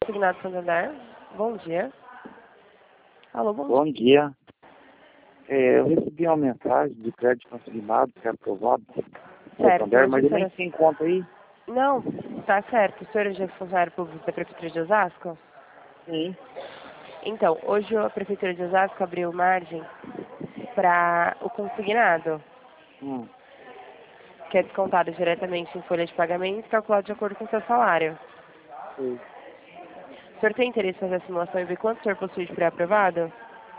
Signado Santander. Bom dia. Alô, bom dia. Bom dia. Eu recebi uma mensagem de crédito consignado, que é aprovado. Certo, Santander, hoje mas o eu senhor nem tenho conta aí. Não, tá certo. O senhor é funcionário público da Prefeitura de Osasco? Sim. Então, hoje a Prefeitura de Osasco abriu margem para o consignado, Hum. que é descontado diretamente em folha de pagamento e calculado de acordo com o seu salário. Sim. O senhor tem interesse em fazer a simulação e ver quanto o senhor possui de pré-aprovado?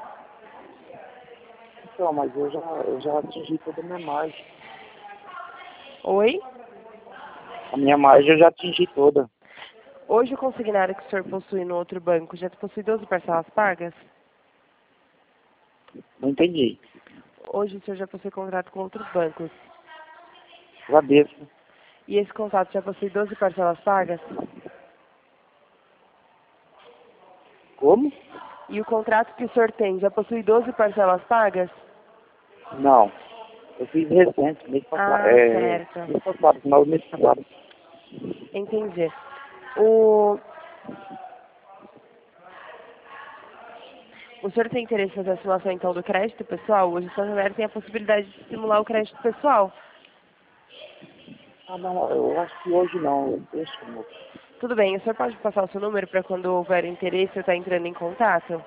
Então, mas eu já atingi toda a minha margem. Oi? A minha margem eu já atingi toda. Hoje o consignado que o senhor possui no outro banco já possui 12 parcelas pagas? Não entendi. Hoje o senhor já possui contrato com outros bancos. Agradeço. E esse contrato já possui 12 parcelas pagas? Como? E o contrato que o senhor tem já possui 12 parcelas pagas? Não. Eu fiz recente, mês passado. Certo. Mês passado, final do mês passado. Entendi. O senhor tem interesse em fazer a simulação, então, do crédito pessoal? Hoje o Santander tem a possibilidade de simular o crédito pessoal. Ah, não, eu acho que hoje não. Deixa, moço. Tudo bem, o senhor pode passar o seu número para quando houver interesse eu estar entrando em contato?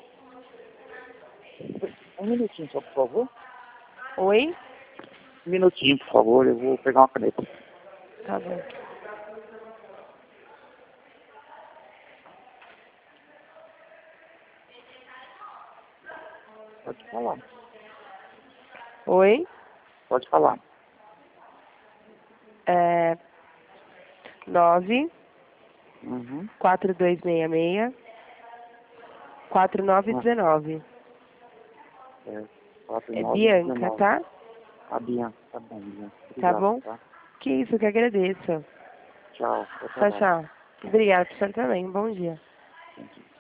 Um minutinho só, por favor. Oi? Um minutinho, por favor. Eu vou pegar uma caneta. Tá bom. Pode falar. Oi? Pode falar. 9 Uhum. 4266 4919. É, 4, É 9, Bianca, 19. tá? A Bianca, tá bom, Bianca. Tá Obrigado, bom? tá? Que isso, que agradeço. Tchau. Bom Tchau, trabalho. tchau. Obrigada, pro senhor também. Bom dia. Thank you.